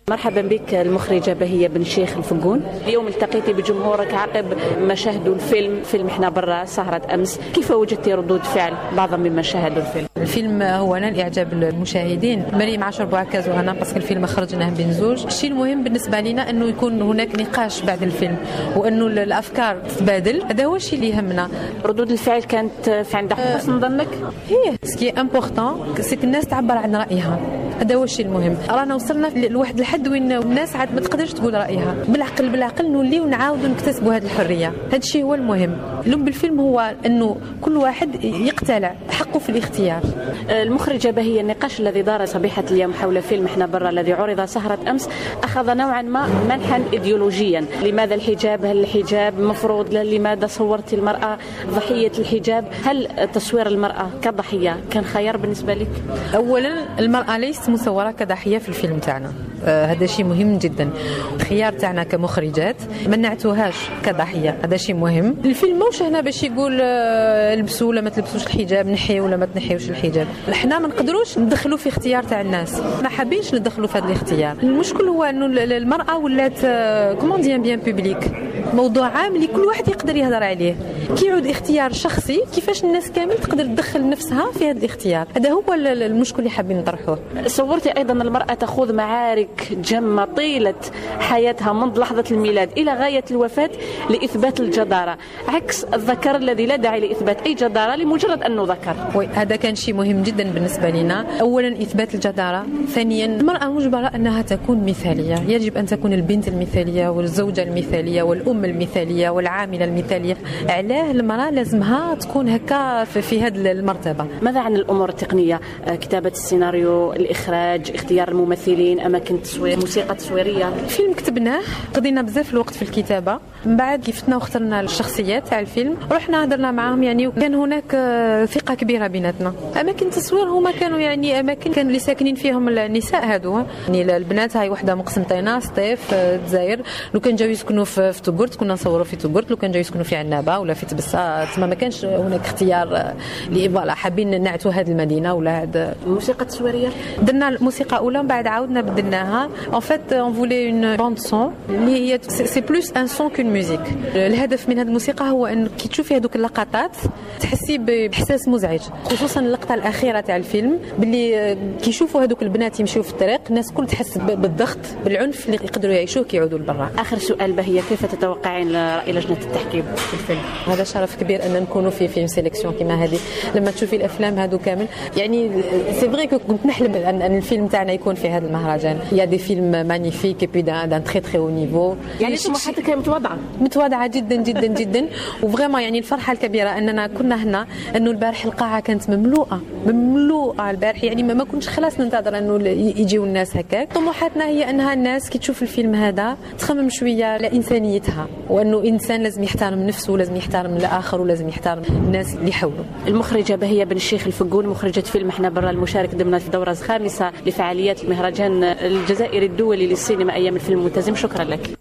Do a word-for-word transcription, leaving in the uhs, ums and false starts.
مرحبا بك المخرجة بهية بن شيخ الفقون. اليوم التقيتي بجمهورك عقب ما شاهدوا الفيلم فيلم احنا برا سهرة أمس، كيف وجدتي ردود فعل بعضهم ممن شاهدوا الفيلم؟ الفيلم هو نال إعجاب المشاهدين. مريم عشر بوعكاز وأنا باسكو الفيلم خرجناه بنزوج. الشيء المهم بالنسبة لنا أنه يكون هناك نقاش بعد الفيلم وأنه الأفكار تتبادل، هذا هو الشيء اللي يهمنا. ردود الفعل كانت في عند حسن ظنك؟ هي سكي امبورطون سيك الناس تعبر عن رأيها، هذا هو الشيء المهم. رانا وصلنا لواحد الحد وين الناس عاد ما تقدرش تقول رأيها، بالعقل بالعقل نوليو نعاودوا نكتسبوا هذه الحرية، هذا الشيء هو المهم. اللب بالفيلم هو أنه كل واحد يقتلع حقه في الاختيار. المخرجة بهية، النقاش الذي دار صبيحة اليوم حول فيلم احنا برا الذي عرض سهرة أمس أخذ نوعا ما منحا إيديولوجيا. لماذا الحجاب؟ هل الحجاب مفروض؟ لماذا صورت المرأة ضحية الحجاب؟ هل تصوير المرأة كضحية كان خيار بالنسبة لك؟ أولا المرأة ليست مصورة كضحية في الفيلم تاعنا، آه هذا شيء مهم جدا. الخيار تاعنا كمخرجات ما نعتوهاش كضحية، هذا شيء مهم. الفيلم موش هنا باش يقول آه لبسوا ولا ما تلبسوش الحجاب، نحيوا ولا ما تنحيوش الحجاب. احنا ما نقدروش ندخلوا في اختيار تاع الناس، ما حابينش ندخلوا في هذا الاختيار. المشكل هو انه المرأة ولات كومون ديان بيان بوبليك، موضوع عام اللي كل واحد يقدر يهضر عليه. كي يعود اختيار شخصي كيفاش الناس كامل تقدر تدخل نفسها في هذا الاختيار، هذا هو المشكل اللي حابين نطرحوه. صورتي ايضا المرأة تخوض معارك جمة طيلة حياتها منذ لحظة الميلاد الى غاية الوفاة لاثبات الجدارة، عكس الذكر الذي لا داعي لاثبات اي جدارة لمجرد انه ذكر. وي هذا كان شيء مهم جدا بالنسبة لنا. اولا اثبات الجدارة، ثانيا المرأة مجبرة انها تكون مثالية، يجب ان تكون البنت المثالية والزوجة المثالية والام المثالية والعاملة المثالية. علاه المرأة لازمها تكون هكا في هذه المرتبة. ماذا عن الامور التقنية؟ كتابة السيناريو، الاخراج، اختيار الممثلين، اماكن التصوير، موسيقى تصويرية. الفيلم كتبناه قضينا بزاف الوقت في الكتابة، من بعد كيفتنا واخترنا الشخصيات تاع الفيلم رحنا هضرنا معاهم، يعني كان هناك ثقة كبيرة بيناتنا. اماكن التصوير هما كانوا يعني اماكن كانوا اللي ساكنين فيهم النساء هادو، يعني البنات هاي وحده مقسمتينا سطيف الجزائر، لو كان جاو يسكنوا في تقرت كنا نصوروا في تقرت، لو كان جاو يسكنوا في عنابه ولا في تبسه تما ما كانش هناك اختيار اللي فوالا حابين نعتوا هذه المدينه ولا هذا. الموسيقى التصويريه درنا الموسيقى اولى من بعد عاودنا بدلناها. ان فيت اون فولي اون باند سون اللي هي سي بلوس ان سون كون ميوزيك. الهدف من هذه الموسيقى هو ان كي تشوفي هذوك اللقطات تحسي باحساس مزعج، خصوصا اللقطه الاخيره تاع الفيلم باللي كي يشوفوا هذوك البنات يمشيو في الطريق الناس كل تحس بالضغط بالعنف اللي يقدروا يعيشوه كي يعودوا لبرا. اخر سؤال بهية، كيف تتوقعين راي لجنه التحكيم في الفيلم؟ هذا شرف كبير ان نكونوا في فيلم سيليكسيون كيما هذه. لما تشوفي الافلام هذو كامل يعني سي فري كنت نحلم ان الفيلم تاعنا يكون في هذا المهرجان. يا دي فيلم مانيفيك اي بي دان تري تري او نيفو، يعني طموحاتك متواضعه متواضعه جدا جدا جدا. وفريمون يعني الفرحه الكبيره اننا كنا هنا، انه البارح القاعه كانت مملوءه مملوءه البارح، يعني ما كنتش خلاص ننتظر انه يجيو الناس هكاك. طموحاتنا هي انها الناس كي تشوف الفيلم هذا تخمم شويه على انسانيتها، وانه انسان لازم يحترم نفسه ولازم يحترم الاخر ولازم يحترم الناس اللي حوله. المخرجه بهية بن الشيخ الفقون، مخرجه فيلم احنا برا، المشارك ضمن الدوره الخامسه لفعاليات المهرجان الجزائري الدولي للسينما ايام الفيلم الملتزم، شكرا لك.